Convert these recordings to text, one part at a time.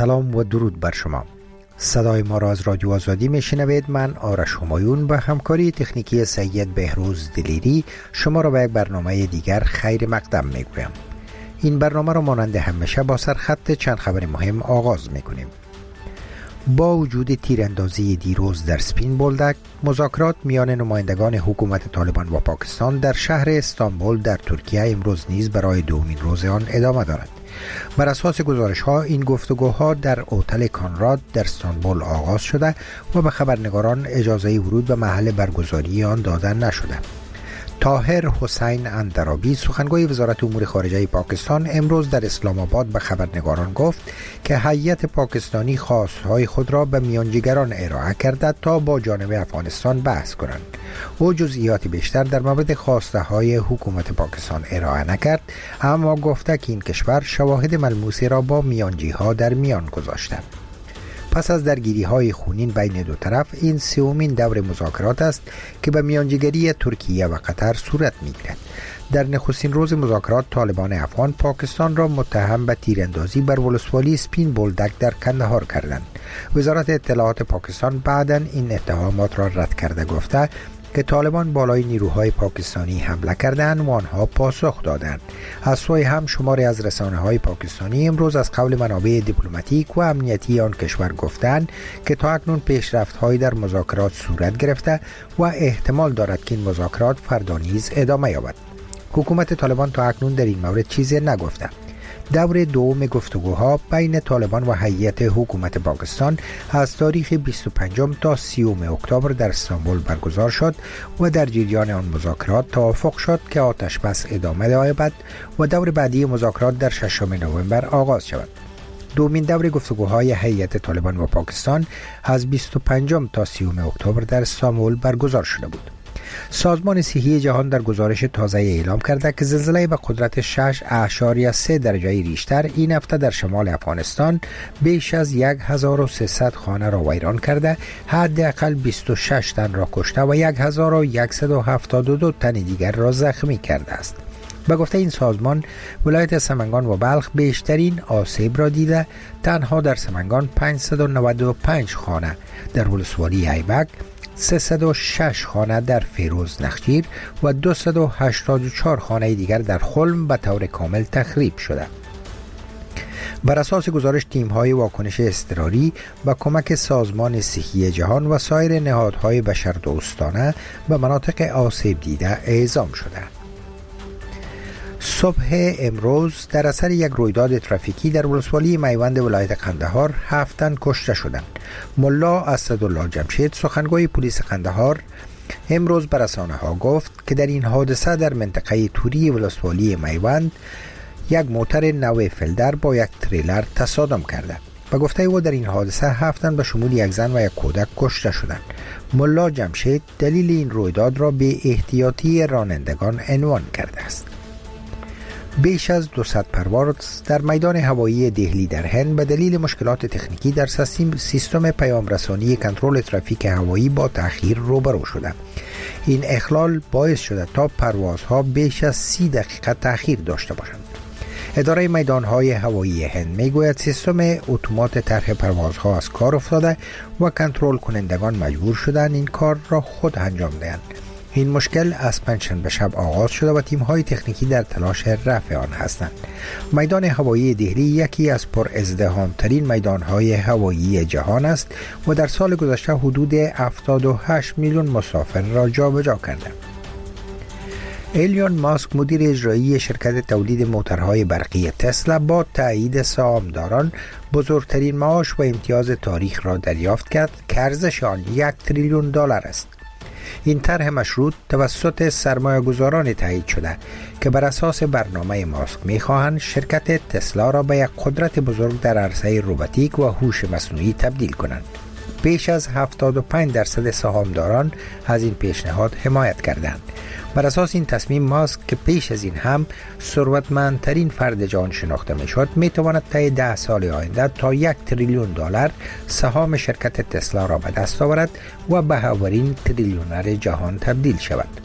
سلام و درود بر شما. صدای ما را از رادیو آزادی میشنوید. من آرش همایون به همکاری تکنیکی سید بهروز دلیری شما را به یک برنامه دیگر خیر مقدم میگویم. این برنامه را مانند همیشه با سرخط چند خبر مهم آغاز میکنیم. با وجود تیراندازی دیروز در سپین بولدک، مذاکرات میان نمایندگان حکومت طالبان و پاکستان در شهر استانبول در ترکیه امروز نیز برای دومین روز آن ادامه دارد. بر اساس گزارش ها این گفتگوها در هتل کانراد در استانبول آغاز شده و به خبرنگاران اجازه ورود به محل برگزاری آن داده نشده. طاهر حسین اندرابی سخنگوی وزارت امور خارجه پاکستان امروز در اسلام آباد به خبرنگاران گفت که هیئت پاکستانی خواستهای خود را به میانجیگران ارائه کرده تا با جانب افغانستان بحث کنند. او جزئیات بیشتر در مورد خواسته های حکومت پاکستان ارائه نکرد، اما گفته که این کشور شواهد ملموسی را با میانجیها در میان گذاشته. پس از درگیری های خونین بین دو طرف، این سومین دور مذاکرات است که به میانجیگری ترکیه و قطر صورت میگیرد. در نخستین روز مذاکرات، طالبان افغان پاکستان را متهم به تیراندازی بر ولسوالی سپین بولدک در کندهار کردند. وزارت اطلاعات پاکستان بعداً این اتهامات را رد کرده گفته که طالبان بالای نیروهای پاکستانی حمله کردند و آنها پاسخ دادند. از سوی هم شماری از رسانه‌های پاکستانی امروز از قول منابع دیپلماتیک و امنیتی آن کشور گفتند که تا اکنون پیشرفت‌هایی در مذاکرات صورت گرفته و احتمال دارد که این مذاکرات فردا نیز ادامه یابد. حکومت طالبان تا اکنون در این مورد چیزی نگفته. دور دوم گفتگوها بین طالبان و هیئت حکومت پاکستان از تاریخ 25 تا 30 اکتبر در استانبول برگزار شد و در جریان آن مذاکرات توافق شد که آتش بس ادامه یابد و دور بعدی مذاکرات در 6 نوامبر آغاز شود. دومین دور گفتگوهای هیئت طالبان و پاکستان از 25 تا 30 اکتبر در استانبول برگزار شده بود. سازمان صحی جهان در گزارش تازه اعلام کرده که زلزله به قدرت 6.3 درجه ریشتر این هفته در شمال افغانستان بیش از 1300 خانه را ویران کرده، حداقل 26 تن را کشته و 1172 تن دیگر را زخمی کرده است. به گفته این سازمان، ولایت سمنگان و بلخ بیشترین آسیب را دیده. تنها در سمنگان 595 خانه، در ولسوالی ایبک 306 خانه در فیروز نخجیر و 284 خانه دیگر در خلم به طور کامل تخریب شده. بر اساس گزارش، تیم‌های واکنش اضطراری با کمک سازمان صحی جهان و سایر نهادهای بشردوستانه به مناطق آسیب دیده اعزام شده. صبح امروز در اثر یک رویداد ترافیکی در ولسوالی میوند ولایت قندهار 7 تن کشته شدند. ملا اسدالله جمشید سخنگوی پلیس قندهار امروز به رسانه‌ها گفت که در این حادثه در منطقه توری ولسوالی میوند یک موتر نو فلدر با یک تریلر تصادم کرده. به گفته او در این حادثه 7 تن به شمول یک زن و یک کودک کشته شدند. ملا جمشید دلیل این رویداد را به احتیاطی رانندگان عنوان کرده است. بیش از 200 پرواز در میدان هوایی دهلی در هند به دلیل مشکلات تکنیکی در سیستم پیام رسانی کنترل ترافیک هوایی با تأخیر روبرو شده. این اخلال باعث شده تا پروازها بیش از 30 دقیقه تأخیر داشته باشند. اداره میدانهای هوایی هند میگوید سیستم اتومات طرح پروازها از کار افتاده و کنترل کنندگان مجبور شدند این کار را خود انجام دهند. این مشکل از پنجشنبه شب آغاز شده و تیم‌های تکنیکی در تلاش رفع آن هستند. میدان هوایی دهلی یکی از پر ازدحام‌ترین میدان‌های هوایی جهان است و در سال گذشته حدود 78 میلیون مسافر را جابجا کرده. ایلون ماسک مدیر اجرایی شرکت تولید موتورهای برقی تسلا با تایید سهامداران بزرگترین معاش و امتیاز تاریخ را دریافت کرد که ارزش آن $1 تریلیون است. این طرح مشروط توسط سرمایه‌گذاران تایید شده که بر اساس برنامه ماسک می‌خواهند شرکت تسلا را به یک قدرت بزرگ در عرصه روباتیک و هوش مصنوعی تبدیل کنند. بیش از 75% سهامداران از این پیشنهاد حمایت کردند. بر اساس این تصمیم، ماسک که پیش از این هم ثروتمندترین فرد جهان شناخته میشد، میتواند طی 10 سال آینده تا $1 تریلیون سهام شرکت تسلا را به دست آورد و به اولین تریلیونر جهان تبدیل شود.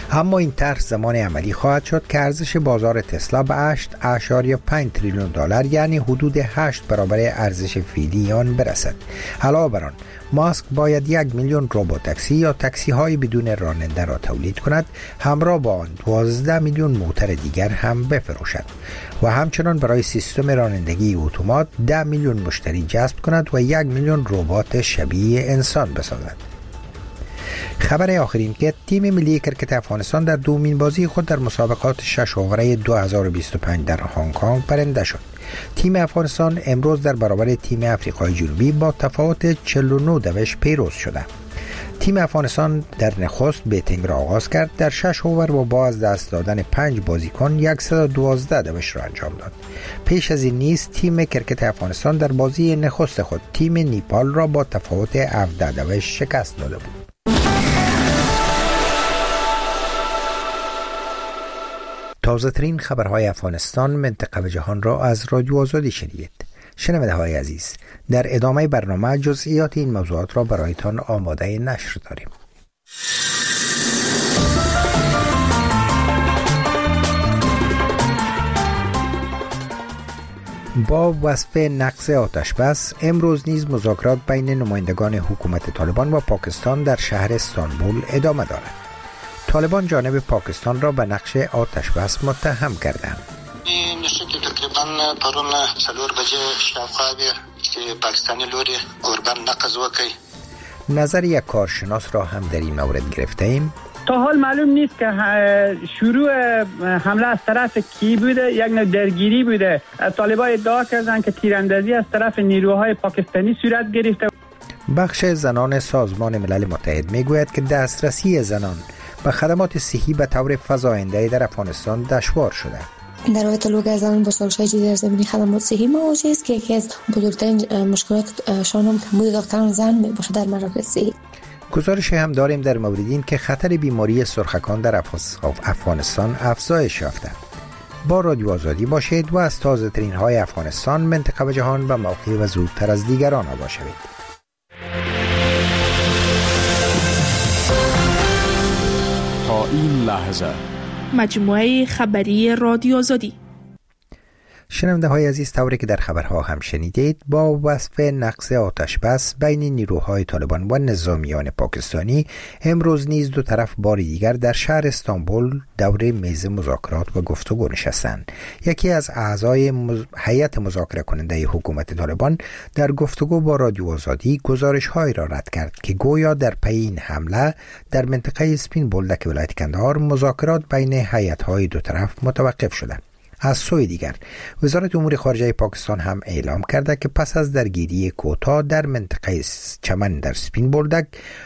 اما این طرح زمان عملی خواهد شد که ارزش بازار تسلا به 8.5 تریلیون دلار یعنی حدود 8 برابر ارزش فعلی آن برسد. علاوه بر آن ماسک باید 1 میلیون روبوتاکسی یا تاکسی های بدون راننده را تولید کند، همراه با آن 12 میلیون موتر دیگر هم بفروشد و همچنان برای سیستم رانندگی اتومات 10 میلیون مشتری جذب کند و 1 میلیون ربات شبیه انسان بسازد. خبر آخرین که تیم ملی کرکت افغانستان در دومین بازی خود در مسابقات 6 اووره 2025 در هنگ کنگ برنده شد. تیم افغانستان امروز در برابر تیم آفریقای جنوبی با تفاوت 49 دوش پیروز شده. تیم افغانستان در نخست بیتینگ را آغاز کرد، در 6 اوور و با از دست دادن 5 بازیکن 112 دوش را انجام داد. پیش از این نیز تیم کرکت افغانستان در بازی نخست خود تیم نیپال را با تفاوت 17 دوش شکست داده بود. تازه ترین خبرهای افغانستان، منطقه و جهان را از رادیو آزادی شنیدید. شنونده های عزیز، در ادامه برنامه جزئیات این موضوعات را برایتان آماده نشر داریم. با وصف نقض آتش بس، امروز نیز مذاکرات بین نمایندگان حکومت طالبان و پاکستان در شهر استانبول ادامه دارد. طالبان جانب پاکستان را به نقض آتش بس متهم کردند. این نشد تقریبا پرون 4 بجه شاوخوا که پاکستانی لوری قربان نقض وکړي. نظر یک کارشناس را هم در این مورد گرفته ایم. تا حال معلوم نیست که شروع حمله از طرف کی بوده، یک نوع درگیری بوده. طالبان ادعا کردند که تیراندازی از طرف نیروهای پاکستانی صورت گرفته. بخش زنان سازمان ملل متحد میگوید که دسترسی زنان به خدمات صحی به طور فزاینده در افغانستان دشوار شده. در واقع طلوع زنان با سالش‌های جدی در زمینه خدمات صحی مواجه است که یکی از بزرگترین مشکلاتشان هم کمبود دکتران زن میباشد در مراکز صحی. گزارشی هم داریم در مورد این که خطر بیماری سرخکان در افغانستان افزایش یافته. با رادیو آزادی باشید و از تازه ترین های افغانستان، منطقه و جهان به موقع و زودتر از دیگران آگاه شوید. تا این لحظه مجموعه خبری رادیو آزادی. شنونده های عزیز، طوری که در خبرها هم شنیدید، با وصف نقض آتش بس بین نیروهای طالبان و نظامیان پاکستانی، امروز نیز دو طرف بار دیگر در شهر استانبول دور میز مذاکرات و گفتگو نشستند. یکی از اعضای هیئت مذاکره کننده حکومت طالبان در گفتگو با رادیو آزادی گزارش‌هایی را رد کرد که گویا در پی این حمله در منطقه اسپین بولدک ولایت کندهار مذاکرات بین هیئت‌های دو طرف متوقف شده. از سوی دیگر وزارت امور خارجه پاکستان هم اعلام کرده که پس از درگیری کوتاه در منطقه چمن در سپین بولدک،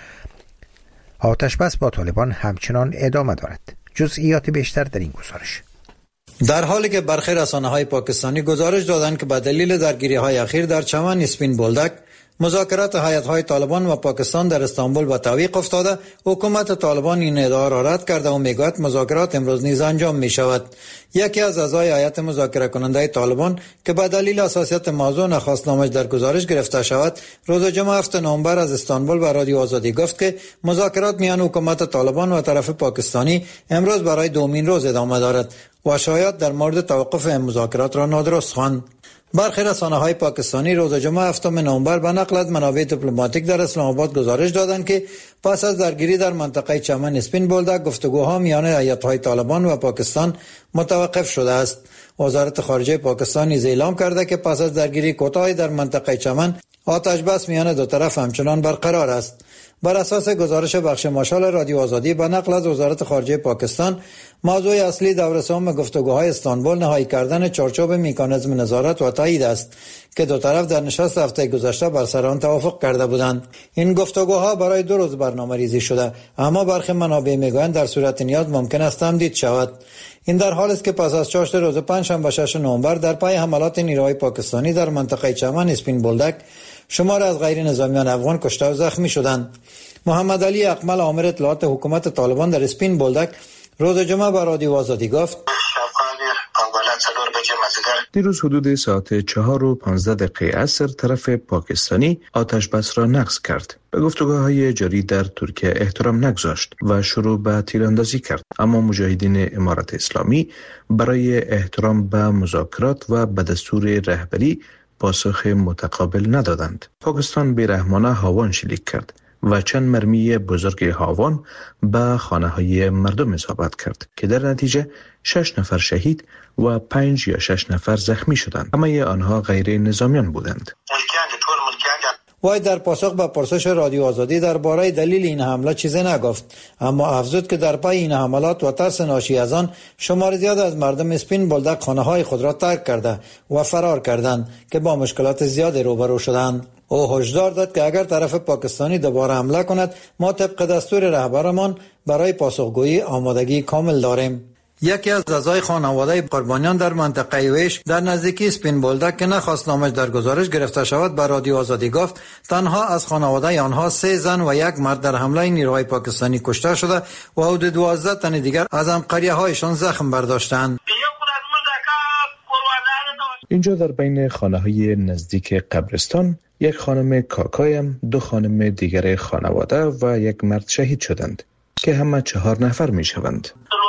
آتش بس با طالبان همچنان ادامه دارد. جزئیات بیشتر در این گزارش. در حالی که برخی رسانه‌های پاکستانی گزارش دادند که به دلیل درگیری‌های اخیر در چمن اسپین بولدک مذاکرات هیئت‌های طالبان و پاکستان در استانبول به تعویق افتاده، حکومت طالبان این ادعا را رد کرده و میگوید مذاکرات امروز نیز انجام می شود. یکی از اعضای هیئت مذاکره کننده طالبان که به دلیل حساسیت موضوع نخواست نامش در گزارش گرفته شود، روز جمعه 7 نوامبر از استانبول به رادیو آزادی گفت که مذاکرات میان حکومت طالبان و طرف پاکستانی امروز برای دومین روز ادامه دارد و شاید در مورد توقف این مذاکرات را نادرست خواند. برخی رسانه‌های پاکستانی روز جمعه 7 نوامبر به نقل از منابع دیپلماتیک در اسلام آباد گزارش دادند که پس از درگیری در منطقه چمن اسپین بولدک گفتگوها میان هیئت‌های طالبان و پاکستان متوقف شده است. وزارت خارجه پاکستان نیز اعلام کرده که پس از درگیری کوتاهی در منطقه چمن آتش بس میان دو طرف همچنان برقرار است. بر اساس گزارش بخش ماشال رادیو آزادی به نقل از وزارت خارجه پاکستان، موضوع اصلی دور سوم گفتگوهای استانبول نهایی کردن چارچوب مکانیزم نظارت و تایید است که دو طرف در نشست هفته گذشته بر سر آن توافق کرده بودند. این گفتگوها برای 2 روز برنامه‌ریزی شده، اما برخی منابع میگویند در صورت نیاز ممکن است تمدید شود. این در حالی است که پس از چاشت روز پنجشنبه 6 نوامبر در پای حملات نیروهای پاکستانی در منطقه چمن اسپین بولدک شمار از غیر نظامیان افغان کشته و زخمی شدند. محمد علی اقمل آمر اطلاعات حکومت طالبان در اسپین بولدک روز جمعه به رادیو آزادی گفت: دیروز حدود ساعت 4:15 عصر طرف پاکستانی آتش بس را نقض کرد. به گفتگوهای جاری در ترکیه احترام نگذاشت و شروع به تیراندازی کرد، اما مجاهدین امارت اسلامی برای احترام به مذاکرات و به دستور رهبری پاسخ متقابل ندادند. پاکستان بیرحمانه هاوان شلیک کرد و چند مرمی بزرگ هاوان به خانه های مردم اصابت کرد که در نتیجه 6 نفر شهید و 5 یا 6 نفر زخمی شدند. همه آنها غیر نظامیان بودند. وای در پاسخ به پرسش رادیو آزادی درباره دلیل این حمله چیزی نگفت، اما افزود که در پی این حملات و ترس ناشی از آن شمار زیاد از مردم اسپین بولدک خانه‌های خود را ترک کرده و فرار کردند که با مشکلات زیادی روبرو شدند. او هشدار داد که اگر طرف پاکستانی دوباره حمله کند ما طبق دستور رهبرمان برای پاسخگویی آمادگی کامل داریم. یکی از اعضای خانواده قربانیان در منطقه ویش در نزدیکی اسپین بولدک که نخواست نامش در گزارش گرفته شود به رادیو آزادی گفت تنها از خانواده آنها 3 زن و 1 مرد در حمله نیروهای پاکستانی کشته شده و حدود 12 تن دیگر از همقریه‌هایشان زخم برداشتند. اینجا در بین خانه‌های نزدیک قبرستان 1 خانم کاکایم، 2 خانم دیگر خانواده و 1 مرد شهید شدند که همه 4 نفر می شوند.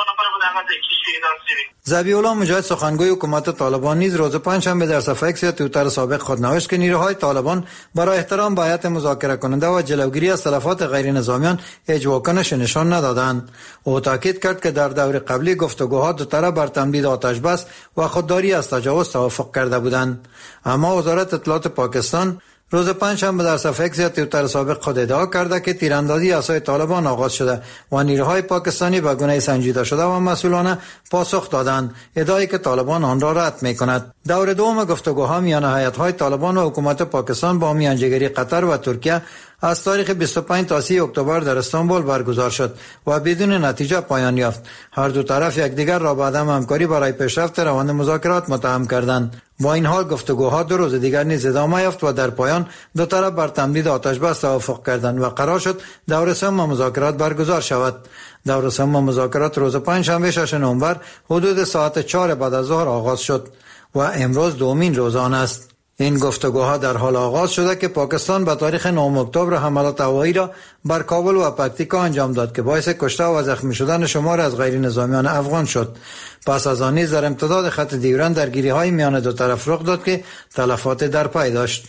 ذبیح الله مجاهد سخنگوی حکومت طالبان نیز روز پنجشنبه در صفحه ایکس توییتر سابق خود نوشت که نیروهای طالبان برای احترام به هیئت مذاکره کننده و جلوگیری از تلفات غیر نظامیان هیچ واکنش نشان ندادند. او تاکید کرد که در دور قبلی گفتگوها دو طرف بر تمدید آتش بس و خودداری از تجاوز توافق کرده بودند، اما وزارت اطلاعات پاکستان روز پنجشنبه در صفحه ایکس توییتر سابق خود ادعا کرده که تیراندازی اسای طالبان آغاز شده و نیروهای پاکستانی به گونه سنجیده شده و مسئولانه پاسخ دادند، ادعایی که طالبان آن را رد می‌کند. دور دوم گفتگوها میان هیئت‌های طالبان و حکومت پاکستان با میانجیگری قطر و ترکیه از تاریخ 25 تا 30 اکتبر در استانبول برگزار شد و بدون نتیجه پایان یافت. هر دو طرف یکدیگر را به عدم همکاری برای پیشرفت روند مذاکرات متهم کردند. با این حال گفتگوها 2 روز دیگر نیز ادامه یافت و در پایان دو طرف بر تمدید آتش بس توافق کردند و قرار شد دور سوم مذاکرات برگزار شود. دور سوم مذاکرات روز پنجشنبه 6 نوامبر حدود ساعت 4 بعد از ظهر آغاز شد و امروز دومین روز آن است. این گفتگوها در حال آغاز شده که پاکستان به تاریخ 9 اکتبر حملات هوایی را بر کابل و پکتیکا انجام داد که باعث کشته و زخمی شدن شمار از غیر نظامیان افغان شد. پس از آن نیز در امتداد خط دیورند درگیری‌های میان دو طرف رخ داد که تلفات در پی داشت.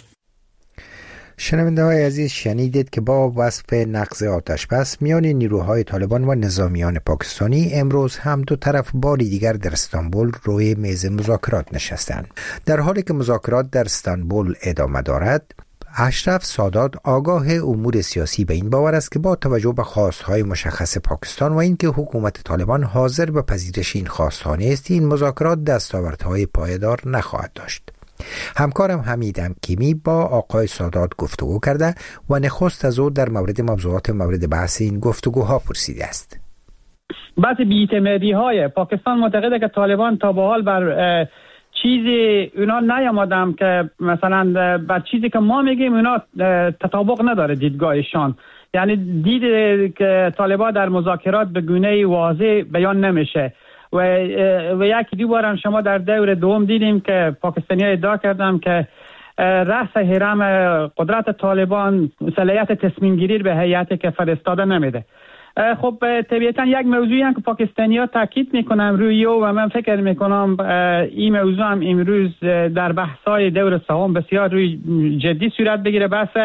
شنونده های عزیز، شنیدید که با وصف نقض آتش بس میان نیروهای طالبان و نظامیان پاکستانی امروز هم دو طرف باری دیگر در استانبول روی میز مذاکرات نشستند. در حالی که مذاکرات در استانبول ادامه دارد، اشرف سادات آگاه امور سیاسی به این باور است که با توجه به خواستهای مشخص پاکستان و اینکه حکومت طالبان حاضر به پذیرش این خواستها نیست، این مذاکرات دستاوردهای پایدار نخواهد داشت. همکارم حمید امکیمی با آقای سادات گفتگو کرده و نخست از او در مورد موضوعات مورد بحث این گفتگوها پرسیده است. بحث بی‌اعتمادی‌های پاکستان معتقده که طالبان تا به حال بر چیزی اونا نیامدن که مثلا بر چیزی که ما میگیم اونا تطابق نداره دیدگاهشان. یعنی دید که طالبان در مذاکرات به گونه واضح بیان نمیشه و یکی دو بار هم شما در دور دوم دیدیم که پاکستانی‌ها ادعا کردن که رأس هرم قدرت طالبان صلاحیت تصمیم گیری به هیئتی که فرستاده نمیده. خب طبیعتا یک موضوعی هم که پاکستانی‌ها تاکید میکنن روی و من فکر میکنم این موضوع هم امروز در بحث‌های دور سوم بسیار روی جدی صورت بگیره، بحث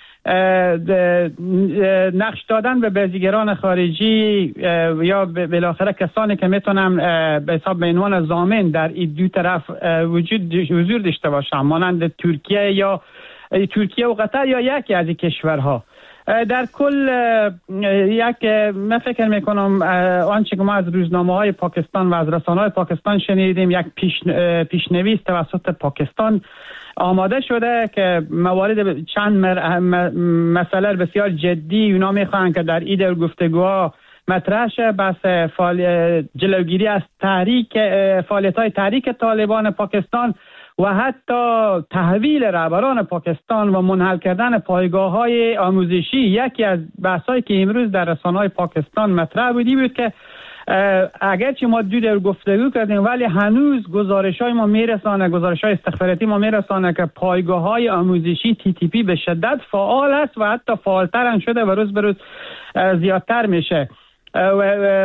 نقش دادن به بازیگران خارجی یا بالاخره کسانی که میتونن به حساب به عنوان ضامن در این دو طرف حضور داشته باشن، مانند ترکیه و قطر یا یکی از این کشورها. در کل من فکر میکنم آنچه که ما از روزنامه‌های پاکستان و از رسانه‌های پاکستان شنیدیم یک پیشنویس توسط پاکستان آماده شده که موارد چند مسئله بسیار جدی اونا میخوان که در این گفتگوها مطرح شه، بس جلوگیری از فعالیت‌های تحریک طالبان پاکستان و حتی تحویل رهبران پاکستان و منحل کردن پایگاه‌های آموزشی. یکی از بحث‌هایی که امروز در رسانه‌های پاکستان مطرح بود که اگرچه ما دو در گفتگو کردیم ولی هنوز گزارش‌های ما میرسانه، گزارش‌های استخباراتی ما میرسانه که پایگاه‌های آموزشی TTP به شدت فعال است و حتی فعالتر هم شده و روز به روز زیادتر میشه.